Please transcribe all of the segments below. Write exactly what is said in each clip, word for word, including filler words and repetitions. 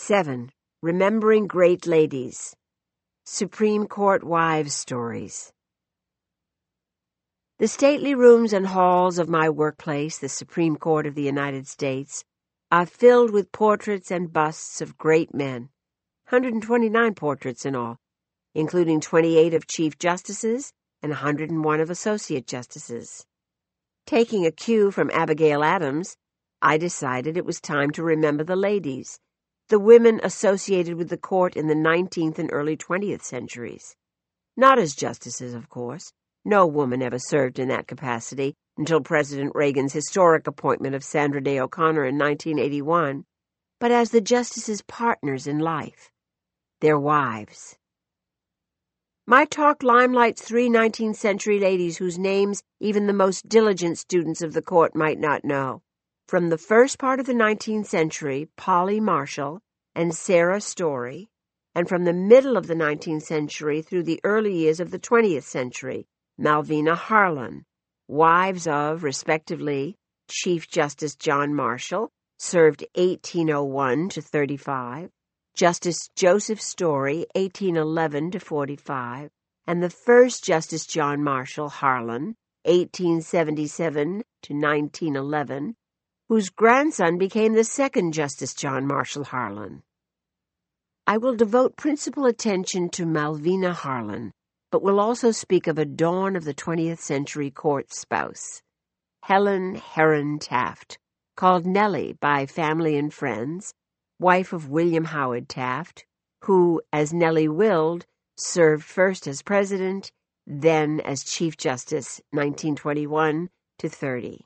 seven. Remembering Great Ladies. Supreme Court Wives' Stories. The stately rooms and halls of my workplace, the Supreme Court of the United States, are filled with portraits and busts of great men, one hundred twenty-nine portraits in all, including twenty-eight of Chief Justices and one hundred one of Associate Justices. Taking a cue from Abigail Adams, I decided it was time to remember the ladies, the women associated with the court in the nineteenth and early twentieth centuries. Not as justices, of course. No woman ever served in that capacity until President Reagan's historic appointment of Sandra Day O'Connor in nineteen eighty-one, but as the justices' partners in life, their wives. My talk limelights three nineteenth century ladies whose names even the most diligent students of the court might not know. From the first part of the nineteenth century, Polly Marshall and Sarah Story, and from the middle of the nineteenth century through the early years of the twentieth century, Malvina Harlan, wives of, respectively, Chief Justice John Marshall, served eighteen oh one to thirty-five, Justice Joseph Story, eighteen eleven to forty-five, and the first Justice John Marshall Harlan, eighteen seventy-seven to nineteen eleven, whose grandson became the second Justice John Marshall Harlan. I will devote principal attention to Malvina Harlan, but will also speak of a dawn of the twentieth century court spouse, Helen Herron Taft, called Nellie by family and friends, wife of William Howard Taft, who, as Nellie willed, served first as president, then as Chief Justice, nineteen twenty-one to thirty.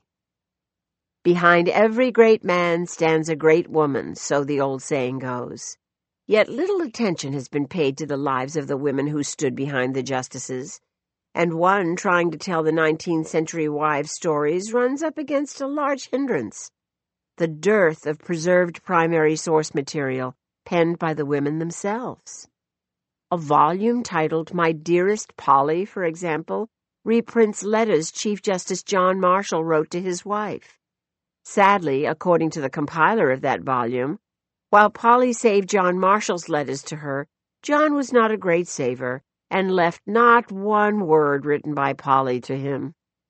Behind every great man stands a great woman, so the old saying goes. Yet little attention has been paid to the lives of the women who stood behind the justices, and one trying to tell the nineteenth century wives' stories runs up against a large hindrance: the dearth of preserved primary source material penned by the women themselves. A volume titled My Dearest Polly, for example, reprints letters Chief Justice John Marshall wrote to his wife. Sadly, according to the compiler of that volume, while Polly saved John Marshall's letters to her, John was not a great saver and left not one word written by Polly to him.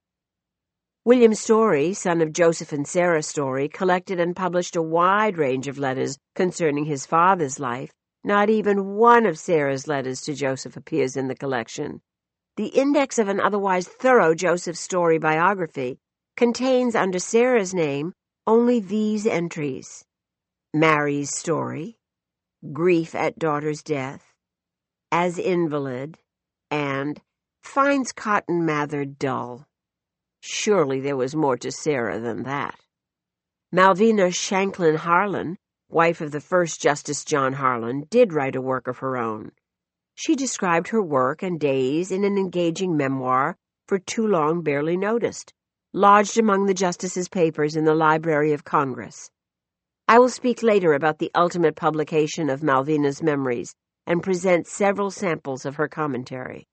William Story, son of Joseph and Sarah Story, collected and published a wide range of letters concerning his father's life. Not even one of Sarah's letters to Joseph appears in the collection. The index of an otherwise thorough Joseph Story biography contains under Sarah's name only these entries: Mary's story, grief at daughter's death, as invalid, and finds Cotton Mather dull. Surely there was more to Sarah than that. Malvina Shanklin Harlan, wife of the first Justice John Harlan, did write a work of her own. She described her work and days in an engaging memoir for too long barely noticed, lodged among the justices' papers in the Library of Congress. I will speak later about the ultimate publication of Malvina's memories and present several samples of her commentary.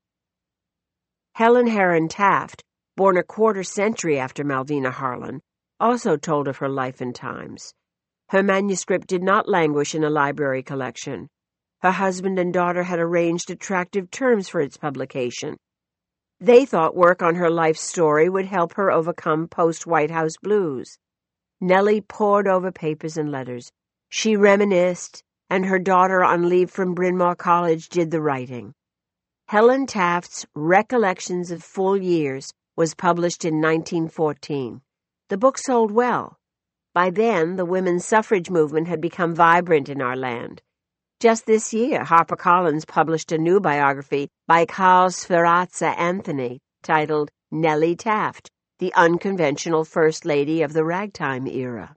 Helen Herron Taft, born a quarter century after Malvina Harlan, also told of her life and times. Her manuscript did not languish in a library collection. Her husband and daughter had arranged attractive terms for its publication. They thought work on her life story would help her overcome post-White House blues. Nellie pored over papers and letters. She reminisced, and her daughter on leave from Bryn Mawr College did the writing. Helen Taft's Recollections of Full Years was published in nineteen fourteen. The book sold well. By then, the women's suffrage movement had become vibrant in our land. Just this year, HarperCollins published a new biography by Carl Sferrazza Anthony titled Nellie Taft, the Unconventional First Lady of the Ragtime Era.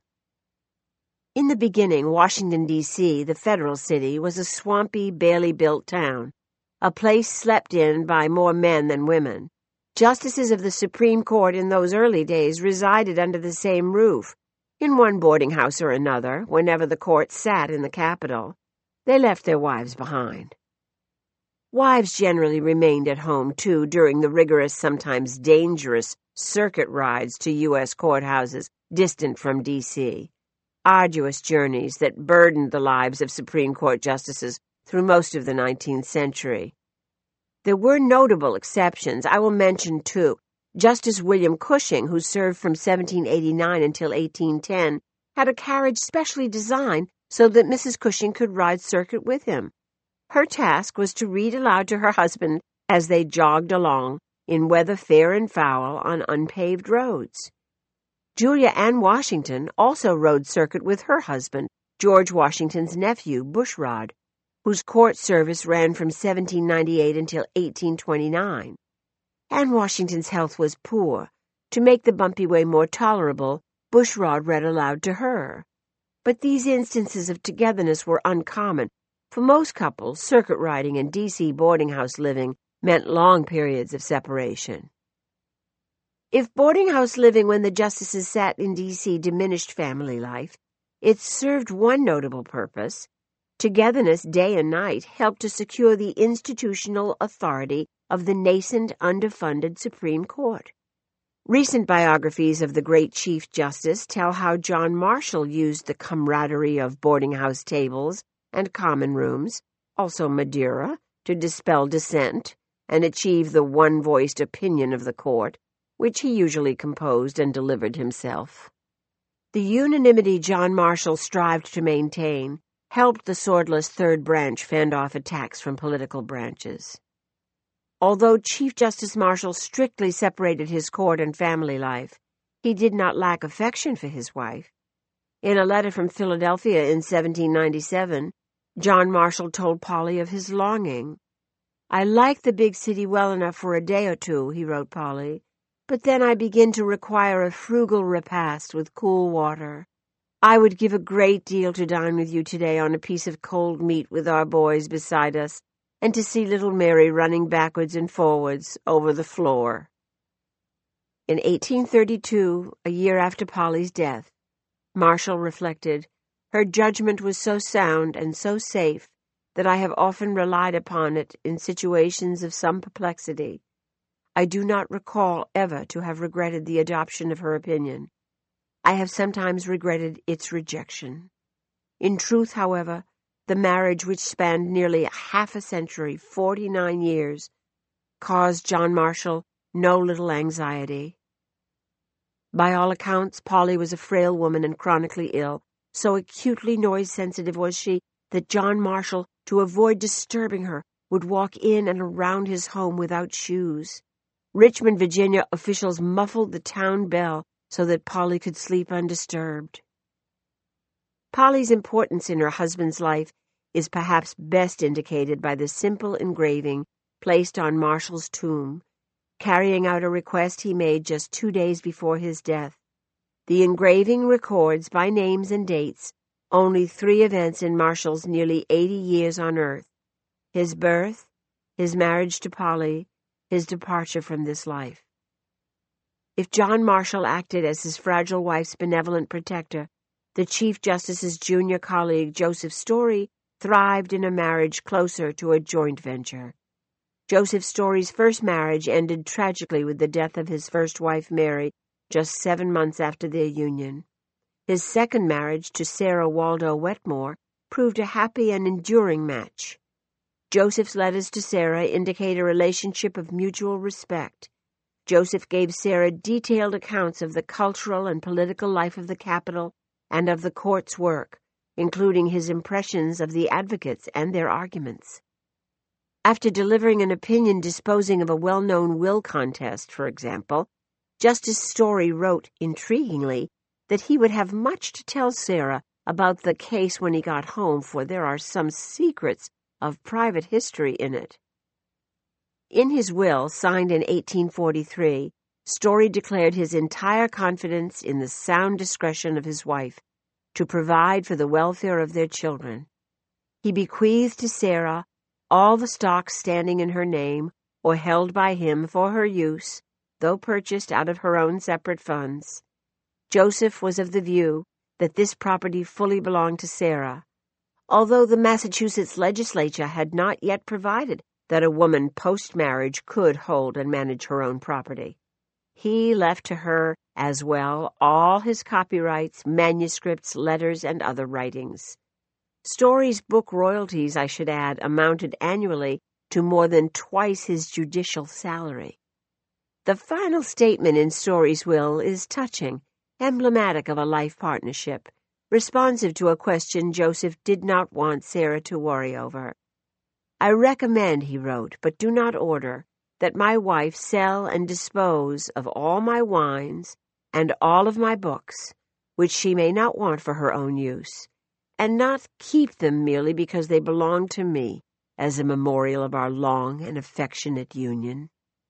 In the beginning, Washington, D C, the federal city, was a swampy, barely built town, a place slept in by more men than women. Justices of the Supreme Court in those early days resided under the same roof, in one boarding house or another, whenever the court sat in the Capitol. They left their wives behind. Wives generally remained at home, too, during the rigorous, sometimes dangerous, circuit rides to U S courthouses distant from D C arduous journeys that burdened the lives of Supreme Court justices through most of the nineteenth century. There were notable exceptions. I will mention two. Justice William Cushing, who served from seventeen eighty-nine until eighteen ten, had a carriage specially designed so that Missus Cushing could ride circuit with him. Her task was to read aloud to her husband as they jogged along, in weather fair and foul, on unpaved roads. Julia Ann Washington also rode circuit with her husband, George Washington's nephew, Bushrod, whose court service ran from seventeen ninety-eight until eighteen twenty-nine. Anne Washington's health was poor. To make the bumpy way more tolerable, Bushrod read aloud to her. But these instances of togetherness were uncommon. For most couples, circuit riding and D C boarding-house living meant long periods of separation. If boarding-house living when the justices sat in D C diminished family life, it served one notable purpose. Togetherness day and night helped to secure the institutional authority of the nascent, underfunded Supreme Court. Recent biographies of the great Chief Justice tell how John Marshall used the camaraderie of boarding-house tables and common rooms, also Madeira, to dispel dissent and achieve the one-voiced opinion of the court, which he usually composed and delivered himself. The unanimity John Marshall strived to maintain helped the swordless Third Branch fend off attacks from political branches. Although Chief Justice Marshall strictly separated his court and family life, he did not lack affection for his wife. In a letter from Philadelphia in seventeen ninety-seven, John Marshall told Polly of his longing. "I like the big city well enough for a day or two," he wrote Polly, "but then I begin to require a frugal repast with cool water. I would give a great deal to dine with you today on a piece of cold meat with our boys beside us, and to see little Mary running backwards and forwards over the floor." In eighteen thirty-two, a year after Polly's death, Marshall reflected, "Her judgment was so sound and so safe that I have often relied upon it in situations of some perplexity. I do not recall ever to have regretted the adoption of her opinion. I have sometimes regretted its rejection. In truth, however, the marriage, which spanned nearly half a century, forty-nine years, caused John Marshall no little anxiety. By all accounts, Polly was a frail woman and chronically ill. So acutely noise-sensitive was she that John Marshall, to avoid disturbing her, would walk in and around his home without shoes. Richmond, Virginia officials muffled the town bell so that Polly could sleep undisturbed. Polly's importance in her husband's life is perhaps best indicated by the simple engraving placed on Marshall's tomb, carrying out a request he made just two days before his death. The engraving records, by names and dates, only three events in Marshall's nearly eighty years on earth: his birth, his marriage to Polly, his departure from this life. If John Marshall acted as his fragile wife's benevolent protector, the Chief Justice's junior colleague, Joseph Story, thrived in a marriage closer to a joint venture. Joseph Story's first marriage ended tragically with the death of his first wife, Mary, just seven months after their union. His second marriage to Sarah Waldo Wetmore proved a happy and enduring match. Joseph's letters to Sarah indicate a relationship of mutual respect. Joseph gave Sarah detailed accounts of the cultural and political life of the capital and of the court's work, including his impressions of the advocates and their arguments. After delivering an opinion disposing of a well-known will contest, for example, Justice Story wrote, intriguingly, that he would have much to tell Sarah about the case when he got home, for there are some secrets of private history in it. In his will, signed in eighteen forty-three, Story declared his entire confidence in the sound discretion of his wife to provide for the welfare of their children. He bequeathed to Sarah all the stocks standing in her name or held by him for her use, though purchased out of her own separate funds. Joseph was of the view that this property fully belonged to Sarah, although the Massachusetts legislature had not yet provided that a woman post-marriage could hold and manage her own property. he left to her as well all his copyrights, manuscripts, letters, and other writings. Story's book royalties, I should add, amounted annually to more than twice his judicial salary. The final statement in Story's will is touching, emblematic of a life partnership, responsive to a question Joseph did not want Sarah to worry over. "I recommend," he wrote, "but do not order, that my wife sell and dispose of all my wines and all of my books, which she may not want for her own use, and not keep them merely because they belong to me as a memorial of our long and affectionate union."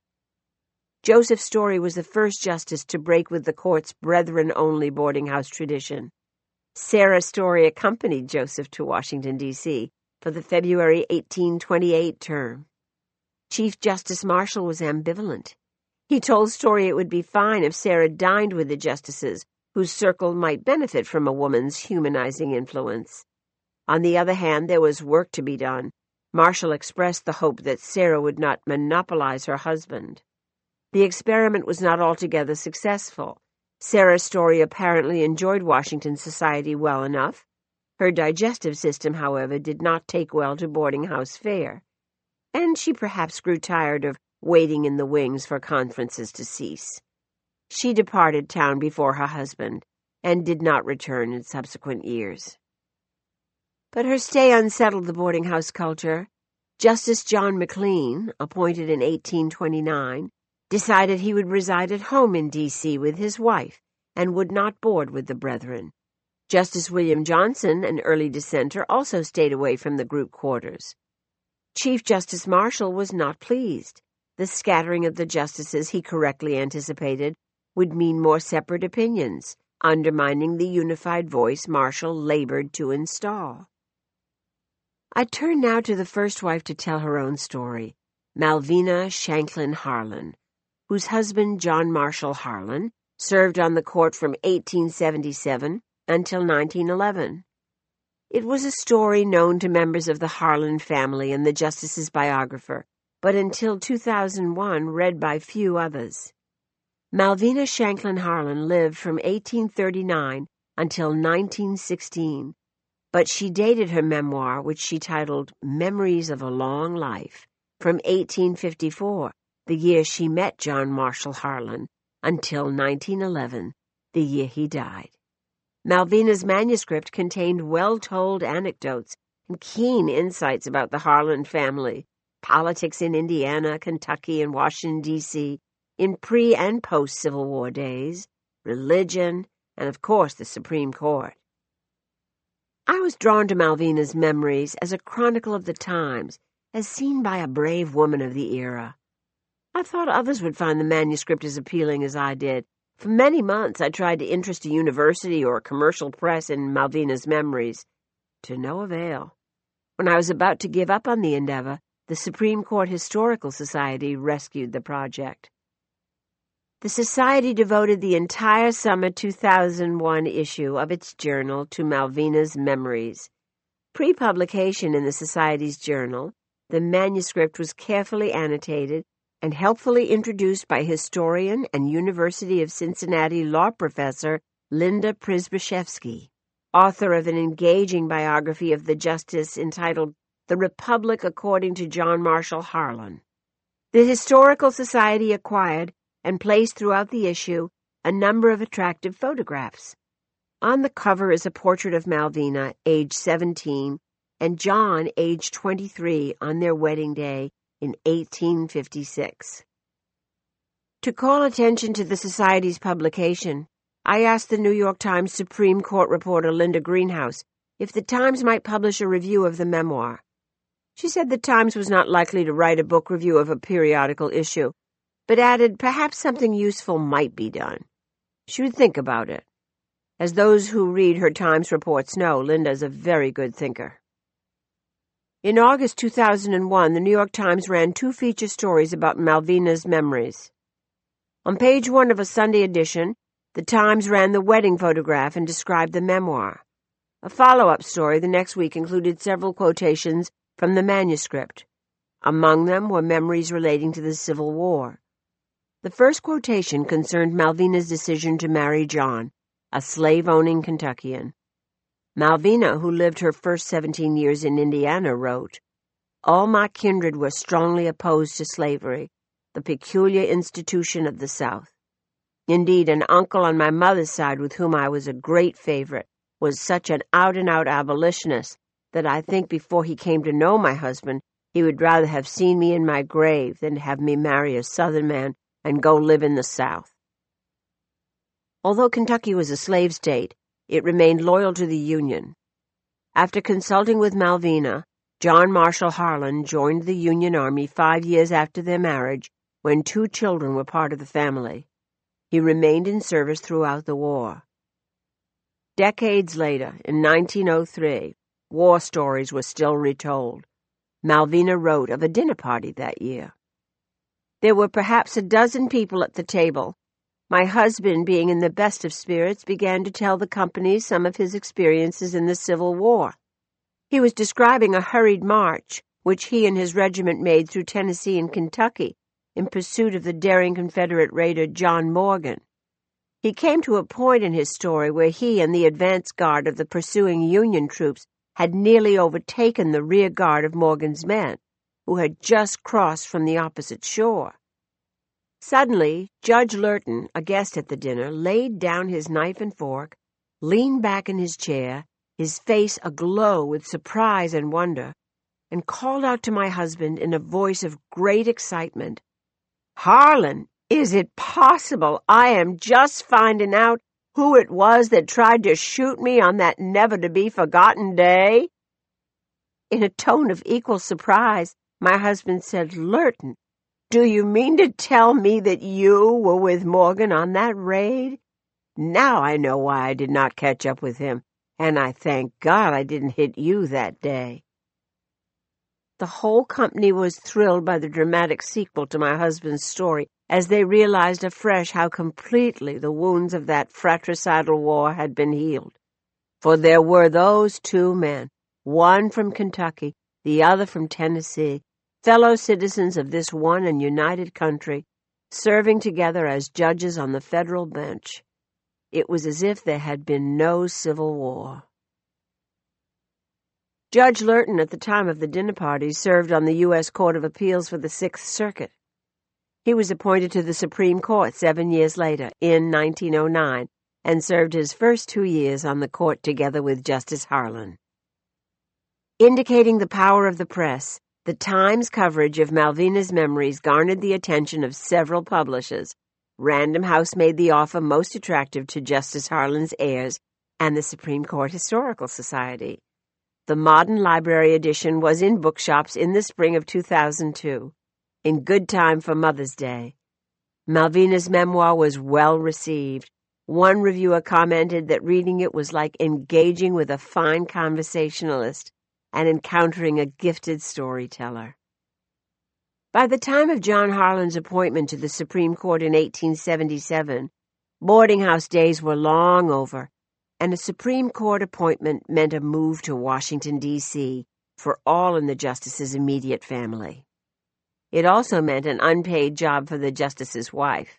Joseph Story was the first justice to break with the court's brethren-only boarding-house tradition. Sarah Story accompanied Joseph to Washington, D C for the February eighteen twenty-eight term. Chief Justice Marshall was ambivalent. He told Story it would be fine if Sarah dined with the justices whose circle might benefit from a woman's humanizing influence. On the other hand, there was work to be done. Marshall expressed the hope that Sarah would not monopolize her husband. The experiment was not altogether successful. Sarah Story apparently enjoyed Washington society well enough. Her digestive system, however, did not take well to boarding-house fare, and she perhaps grew tired of waiting in the wings for conferences to cease. She departed town before her husband, and did not return in subsequent years. But her stay unsettled the boarding-house culture. Justice John McLean, appointed in eighteen twenty-nine, decided he would reside at home in D C with his wife and would not board with the brethren. Justice William Johnson, an early dissenter, also stayed away from the group quarters. Chief Justice Marshall was not pleased. The scattering of the justices, he correctly anticipated, would mean more separate opinions, undermining the unified voice Marshall labored to install. I turn now to the first wife to tell her own story, Malvina Shanklin Harlan, whose husband, John Marshall Harlan, served on the court from eighteen seventy-seven until nineteen eleven. It was a story known to members of the Harlan family and the justice's biographer, but until two thousand one read by few others. Malvina Shanklin Harlan lived from eighteen thirty-nine until nineteen sixteen, but she dated her memoir, which she titled Memories of a Long Life, from eighteen fifty-four, the year she met John Marshall Harlan, until nineteen eleven, the year he died. Malvina's manuscript contained well-told anecdotes and keen insights about the Harlan family, politics in Indiana, Kentucky, and Washington, D C, in pre- and post-Civil War days, religion, and, of course, the Supreme Court. I was drawn to Malvina's memories as a chronicle of the times, as seen by a brave woman of the era. I thought others would find the manuscript as appealing as I did. For many months I tried to interest a university or a commercial press in Malvina's memories, to no avail. When I was about to give up on the endeavor, the Supreme Court Historical Society rescued the project. The Society devoted the entire summer two thousand one issue of its journal to Malvina's memories. Pre-publication in the Society's journal, the manuscript was carefully annotated and helpfully introduced by historian and University of Cincinnati law professor Linda Przybyszewski, author of an engaging biography of the justice entitled The Republic According to John Marshall Harlan. The Historical Society acquired and placed throughout the issue a number of attractive photographs. On the cover is a portrait of Malvina, age seventeen, and John, age twenty-three, on their wedding day in eighteen fifty-six. To call attention to the Society's publication, I asked the New York Times Supreme Court reporter Linda Greenhouse if the Times might publish a review of the memoir. She said the Times was not likely to write a book review of a periodical issue, but added perhaps something useful might be done. She would think about it. As those who read her Times reports know, Linda is a very good thinker. In August two thousand one, the New York Times ran two feature stories about Malvina's memories. On page one of a Sunday edition, the Times ran the wedding photograph and described the memoir. A follow-up story the next week included several quotations from the manuscript. Among them were memories relating to the Civil War. The first quotation concerned Malvina's decision to marry John, a slave-owning Kentuckian. Malvina, who lived her first seventeen years in Indiana, wrote, "All my kindred were strongly opposed to slavery, the peculiar institution of the South. Indeed, an uncle on my mother's side with whom I was a great favorite was such an out-and-out abolitionist that I think before he came to know my husband, he would rather have seen me in my grave than have me marry a Southern man and go live in the South." Although Kentucky was a slave state, it remained loyal to the Union. After consulting with Malvina, John Marshall Harlan joined the Union Army five years after their marriage, when two children were part of the family. He remained in service throughout the war. Decades later, in nineteen oh three, war stories were still retold. Malvina wrote of a dinner party that year. "There were perhaps a dozen people at the table. My husband, being in the best of spirits, began to tell the company some of his experiences in the Civil War. He was describing a hurried march which he and his regiment made through Tennessee and Kentucky in pursuit of the daring Confederate raider John Morgan. He came to a point in his story where he and the advance guard of the pursuing Union troops had nearly overtaken the rear guard of Morgan's men, who had just crossed from the opposite shore. Suddenly, Judge Lurton, a guest at the dinner, laid down his knife and fork, leaned back in his chair, his face aglow with surprise and wonder, and called out to my husband in a voice of great excitement, 'Harlan, is it possible I am just finding out who it was that tried to shoot me on that never-to-be-forgotten day?' In a tone of equal surprise, my husband said, 'Lurton, do you mean to tell me that you were with Morgan on that raid? Now I know why I did not catch up with him, and I thank God I didn't hit you that day.' The whole company was thrilled by the dramatic sequel to my husband's story as they realized afresh how completely the wounds of that fratricidal war had been healed. For there were those two men, one from Kentucky, the other from Tennessee, fellow citizens of this one and united country, serving together as judges on the federal bench. It was as if there had been no Civil War. Judge Lurton, at the time of the dinner party, served on the U S Court of Appeals for the Sixth Circuit. He was appointed to the Supreme Court seven years later, in nineteen oh nine, and served his first two years on the court together with Justice Harlan. Indicating the power of the press, the Times coverage of Malvina's memories garnered the attention of several publishers. Random House made the offer most attractive to Justice Harlan's heirs and the Supreme Court Historical Society. The Modern Library edition was in bookshops in the spring of two thousand two, in good time for Mother's Day. Malvina's memoir was well received. One reviewer commented that reading it was like engaging with a fine conversationalist and encountering a gifted storyteller. By the time of John Harlan's appointment to the Supreme Court in eighteen seventy-seven, boarding house days were long over, and a Supreme Court appointment meant a move to Washington, D C for all in the justice's immediate family. It also meant an unpaid job for the justice's wife.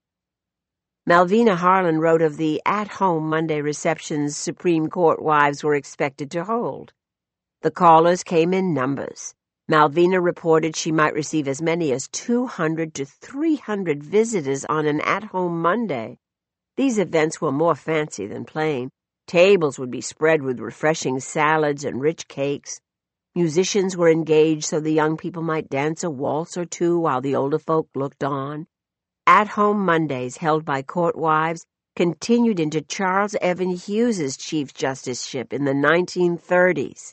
Malvina Harlan wrote of the at-home Monday receptions Supreme Court wives were expected to hold. The callers came in numbers. Malvina reported she might receive as many as two hundred to three hundred visitors on an at-home Monday. These events were more fancy than plain. Tables would be spread with refreshing salads and rich cakes. Musicians were engaged so the young people might dance a waltz or two while the older folk looked on. At-home Mondays held by court wives continued into Charles Evan Hughes's Chief Justiceship in the nineteen thirties.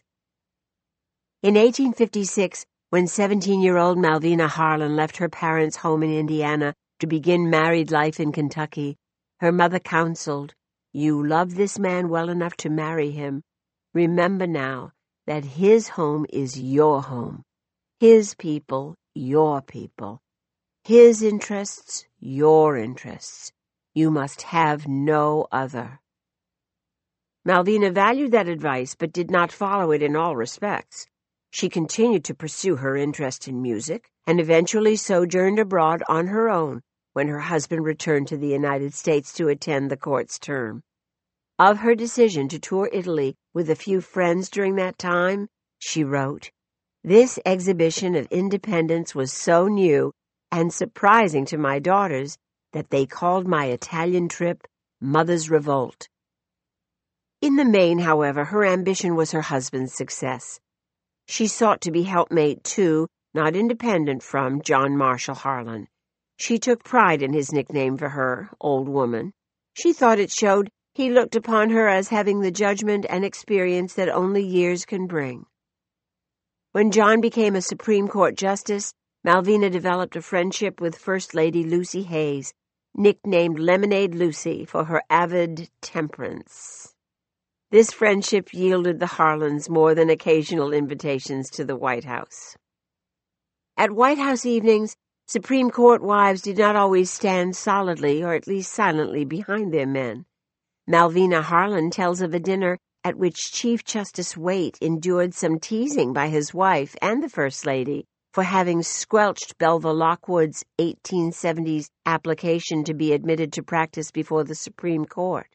In eighteen fifty-six, when seventeen-year-old Malvina Harlan left her parents' home in Indiana to begin married life in Kentucky, her mother counseled, "You love this man well enough to marry him. Remember now that his home is your home, his people your people, his interests your interests. You must have no other." Malvina valued that advice but did not follow it in all respects. She continued to pursue her interest in music and eventually sojourned abroad on her own, when her husband returned to the United States to attend the court's term. Of her decision to tour Italy with a few friends during that time, she wrote, "This exhibition of independence was so new and surprising to my daughters that they called my Italian trip Mother's Revolt." In the main, however, her ambition was her husband's success. She sought to be helpmate to, not independent from, John Marshall Harlan. She took pride in his nickname for her, Old Woman. She thought it showed he looked upon her as having the judgment and experience that only years can bring. When John became a Supreme Court justice, Malvina developed a friendship with First Lady Lucy Hayes, nicknamed Lemonade Lucy for her avid temperance. This friendship yielded the Harlans more than occasional invitations to the White House. At White House evenings, Supreme Court wives did not always stand solidly or at least silently behind their men. Malvina Harlan tells of a dinner at which Chief Justice Waite endured some teasing by his wife and the First Lady for having squelched Belva Lockwood's eighteen seventies application to be admitted to practice before the Supreme Court.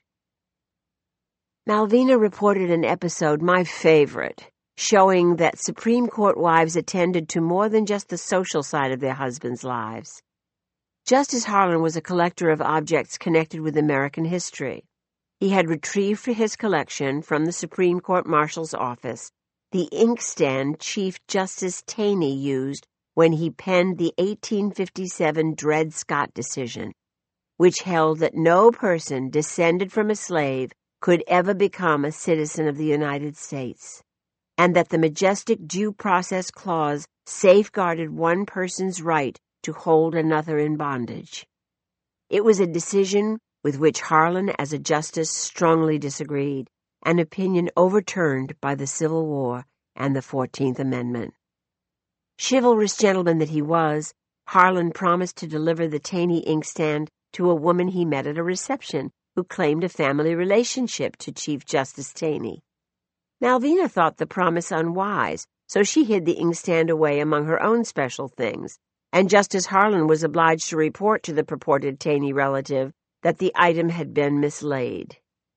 Malvina reported an episode, my favorite, showing that Supreme Court wives attended to more than just the social side of their husbands' lives. Justice Harlan was a collector of objects connected with American history. He had retrieved for his collection from the Supreme Court Marshal's office the inkstand Chief Justice Taney used when he penned the eighteen fifty-seven Dred Scott decision, which held that no person descended from a slave could ever become a citizen of the United States, and that the majestic Due Process Clause safeguarded one person's right to hold another in bondage. It was a decision with which Harlan, as a justice, strongly disagreed, an opinion overturned by the Civil War and the Fourteenth Amendment. Chivalrous gentleman that he was, Harlan promised to deliver the Taney inkstand to a woman he met at a reception who claimed a family relationship to Chief Justice Taney. Malvina thought the promise unwise, so she hid the inkstand away among her own special things, and Justice Harlan was obliged to report to the purported Taney relative that the item had been mislaid.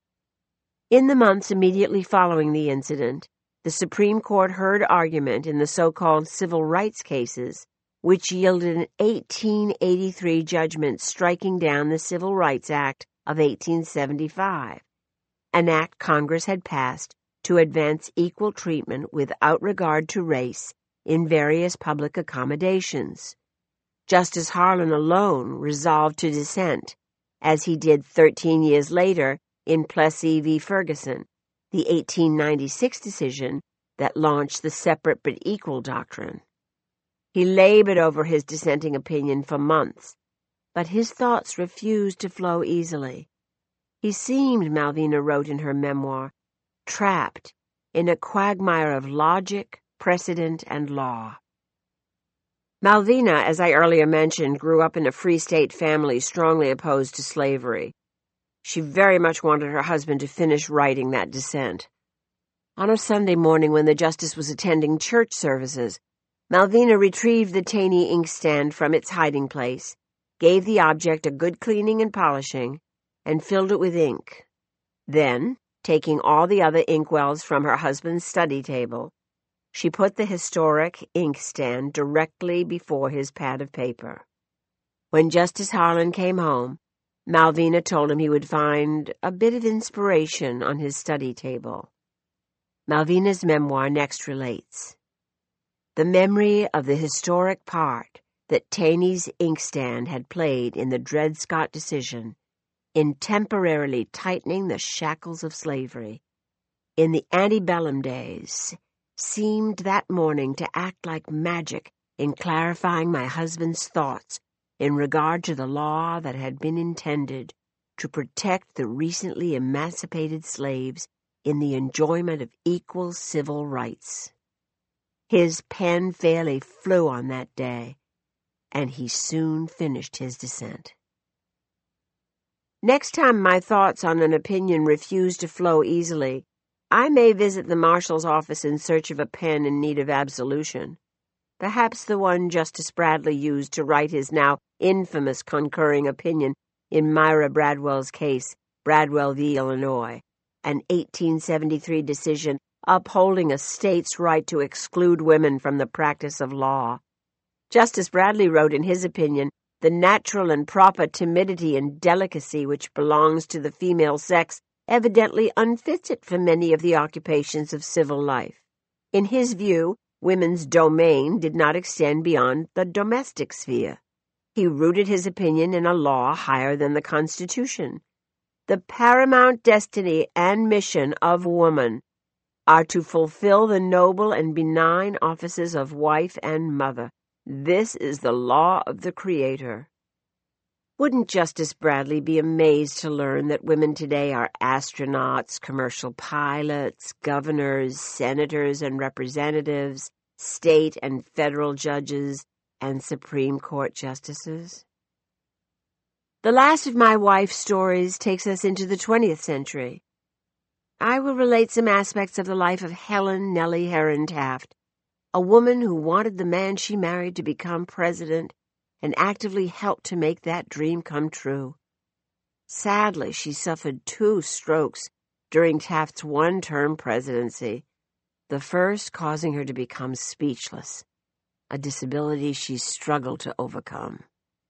In the months immediately following the incident, the Supreme Court heard argument in the so-called civil rights cases, which yielded an eighteen eighty-three judgment striking down the Civil Rights Act of eighteen seventy-five, an act Congress had passed to advance equal treatment without regard to race in various public accommodations. Justice Harlan alone resolved to dissent, as he did thirteen years later in Plessy v. Ferguson, the eighteen ninety-six decision that launched the separate but equal doctrine. He labored over his dissenting opinion for months, but his thoughts refused to flow easily. He seemed, Malvina wrote in her memoir, trapped in a quagmire of logic, precedent, and law. Malvina, as I earlier mentioned, grew up in a Free State family strongly opposed to slavery. She very much wanted her husband to finish writing that dissent. On a Sunday morning when the justice was attending church services, Malvina retrieved the Taney inkstand from its hiding place, gave the object a good cleaning and polishing, and filled it with ink. Then, taking all the other inkwells from her husband's study table, she put the historic inkstand directly before his pad of paper. When Justice Harlan came home, Malvina told him he would find a bit of inspiration on his study table. Malvina's memoir next relates, "The memory of the historic part that Taney's inkstand had played in the Dred Scott decision in temporarily tightening the shackles of slavery in the antebellum days seemed that morning to act like magic in clarifying my husband's thoughts in regard to the law that had been intended to protect the recently emancipated slaves in the enjoyment of equal civil rights. His pen fairly flew on that day, and he soon finished his dissent." Next time my thoughts on an opinion refuse to flow easily, I may visit the marshal's office in search of a pen in need of absolution. perhaps the one Justice Bradley used to write his now infamous concurring opinion in Myra Bradwell's case, Bradwell v. Illinois, an eighteen seventy-three decision upholding a state's right to exclude women from the practice of law. Justice Bradley wrote in his opinion, "The natural and proper timidity and delicacy which belongs to the female sex evidently unfits it for many of the occupations of civil life." In his view, women's domain did not extend beyond the domestic sphere. He rooted his opinion in a law higher than the Constitution. The paramount destiny and mission of woman are to fulfill the noble and benign offices of wife and mother. This is the law of the Creator. Wouldn't Justice Bradley be amazed to learn that women today are astronauts, commercial pilots, governors, senators and representatives, state and federal judges, and Supreme Court justices? The last of my wife's stories takes us into the twentieth century. I will relate some aspects of the life of Helen Nellie Herron Taft, a woman who wanted the man she married to become president and actively helped to make that dream come true. Sadly, she suffered two strokes during Taft's one-term presidency, the first causing her to become speechless, a disability she struggled to overcome.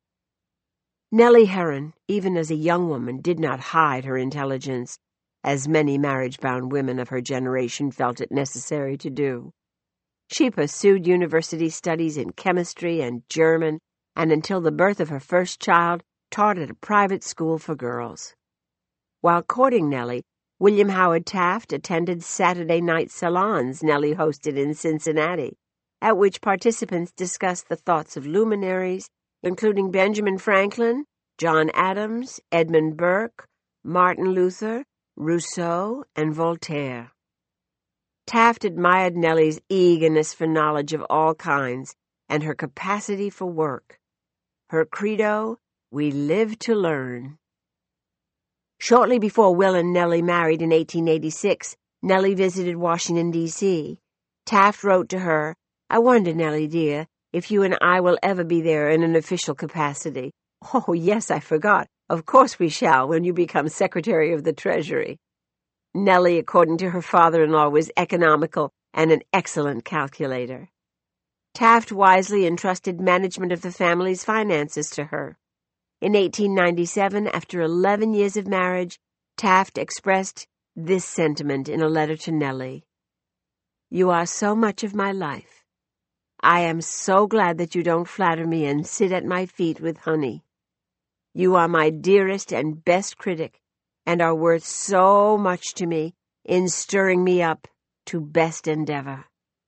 Nellie Herron, even as a young woman, did not hide her intelligence, as many marriage-bound women of her generation felt it necessary to do. She pursued university studies in chemistry and German, and until the birth of her first child, taught at a private school for girls. While courting Nellie, William Howard Taft attended Saturday night salons Nellie hosted in Cincinnati, at which participants discussed the thoughts of luminaries, including Benjamin Franklin, John Adams, Edmund Burke, Martin Luther, Rousseau, and Voltaire. Taft admired Nellie's eagerness for knowledge of all kinds and her capacity for work. Her credo, "We live to learn." Shortly before Will and Nellie married in eighteen eighty-six, Nellie visited Washington, D C Taft wrote to her, "I wonder, Nellie dear, if you and I will ever be there in an official capacity." "Oh, yes, I forgot. Of course we shall when you become Secretary of the Treasury." Nellie, according to her father-in-law, was economical and an excellent calculator. Taft wisely entrusted management of the family's finances to her. In eighteen ninety-seven, after eleven years of marriage, Taft expressed this sentiment in a letter to Nellie. "You are so much of my life. I am so glad that you don't flatter me and sit at my feet with honey. You are my dearest and best critic, and are worth so much to me in stirring me up to best endeavor."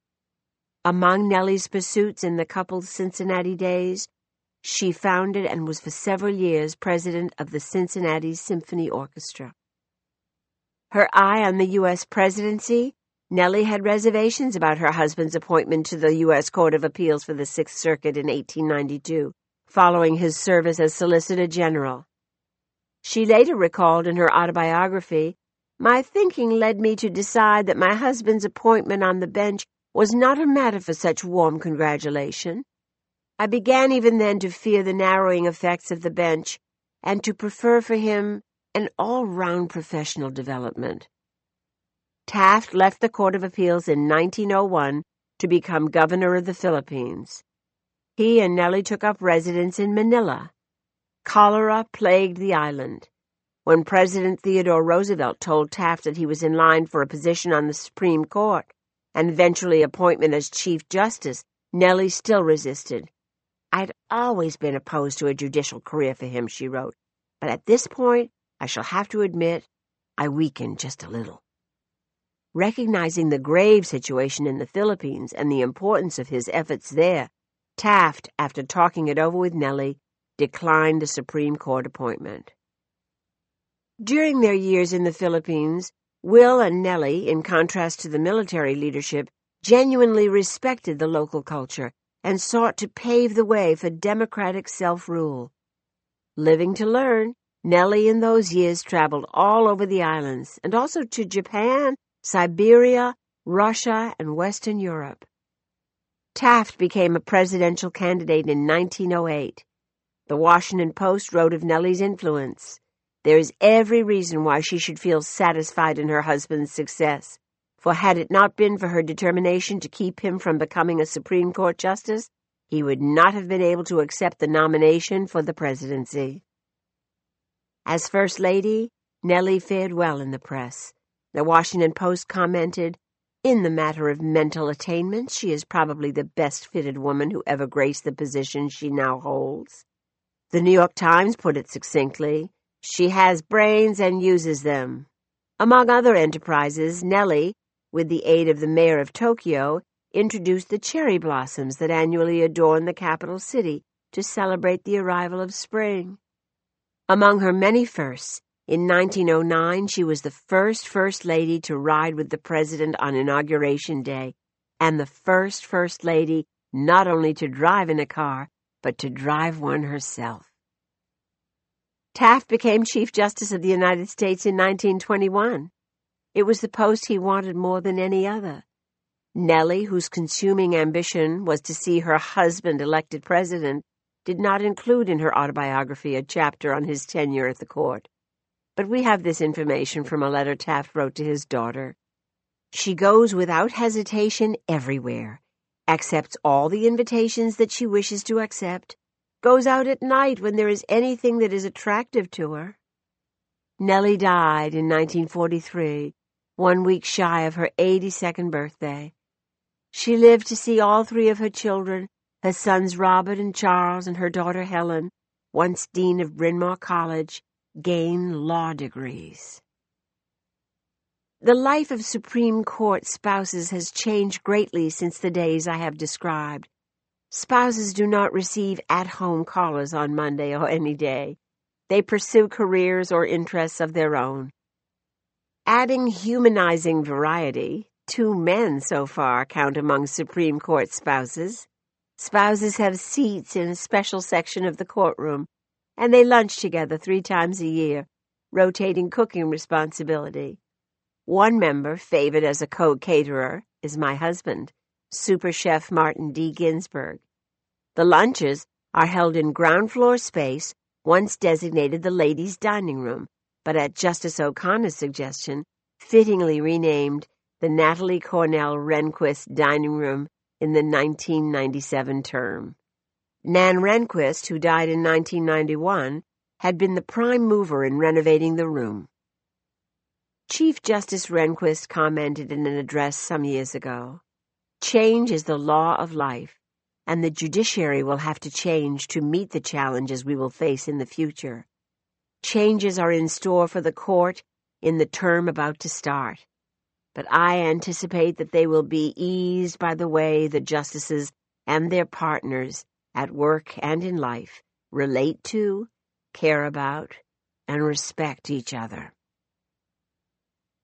Among Nellie's pursuits in the couple's Cincinnati days, she founded and was for several years president of the Cincinnati Symphony Orchestra. Her eye on the U S presidency, Nellie had reservations about her husband's appointment to the U S Court of Appeals for the Sixth Circuit in eighteen ninety-two, following his service as Solicitor General. She later recalled in her autobiography, "My thinking led me to decide that my husband's appointment on the bench was not a matter for such warm congratulation. I began even then to fear the narrowing effects of the bench and to prefer for him an all-round professional development." Taft left the Court of Appeals in nineteen oh one to become governor of the Philippines. He and Nellie took up residence in Manila. Cholera plagued the island. When President Theodore Roosevelt told Taft that he was in line for a position on the Supreme Court and eventually appointment as Chief Justice, Nellie still resisted. "I'd always been opposed to a judicial career for him," she wrote, "but at this point, I shall have to admit, I weakened just a little." Recognizing the grave situation in the Philippines and the importance of his efforts there, Taft, after talking it over with Nellie, declined the Supreme Court appointment. During their years in the Philippines, Will and Nellie, in contrast to the military leadership, genuinely respected the local culture and sought to pave the way for democratic self-rule. Living to learn, Nellie in those years traveled all over the islands and also to Japan, Siberia, Russia, and Western Europe. Taft became a presidential candidate in nineteen oh eight. The Washington Post wrote of Nellie's influence. There is every reason why she should feel satisfied in her husband's success, for had it not been for her determination to keep him from becoming a Supreme Court justice, he would not have been able to accept the nomination for the presidency. As First Lady, Nellie fared well in the press. The Washington Post commented, "In the matter of mental attainments, she is probably the best-fitted woman who ever graced the position she now holds." The New York Times put it succinctly, "She has brains and uses them." Among other enterprises, Nellie, with the aid of the mayor of Tokyo, introduced the cherry blossoms that annually adorn the capital city to celebrate the arrival of spring. Among her many firsts, in nineteen oh nine she was the first First Lady to ride with the President on Inauguration Day, and the first First Lady not only to drive in a car, but to drive one herself. Taft became Chief Justice of the United States in nineteen twenty-one. It was the post he wanted more than any other. Nellie, whose consuming ambition was to see her husband elected president, did not include in her autobiography a chapter on his tenure at the court. But we have this information from a letter Taft wrote to his daughter. She goes without hesitation everywhere, accepts all the invitations that she wishes to accept, goes out at night when there is anything that is attractive to her. Nellie died in nineteen forty-three, one week shy of her eighty-second birthday. She lived to see all three of her children, her sons Robert and Charles and her daughter Helen, once dean of Bryn Mawr College, gain law degrees. The life of Supreme Court spouses has changed greatly since the days I have described. Spouses do not receive at-home callers on Monday or any day. They pursue careers or interests of their own. Adding humanizing variety, two men so far count among Supreme Court spouses. Spouses have seats in a special section of the courtroom, and they lunch together three times a year, rotating cooking responsibility. One member, favored as a co-caterer, is my husband, Super Chef Martin D. Ginsburg. The lunches are held in ground-floor space once designated the ladies' dining room, but at Justice O'Connor's suggestion, fittingly renamed the Natalie Cornell Rehnquist Dining Room in the nineteen ninety-seven term. Nan Rehnquist, who died in nineteen ninety-one, had been the prime mover in renovating the room. Chief Justice Rehnquist commented in an address some years ago, "Change is the law of life, and the judiciary will have to change to meet the challenges we will face in the future. Changes are in store for the court in the term about to start, but I anticipate that they will be eased by the way the justices and their partners at work and in life relate to, care about, and respect each other."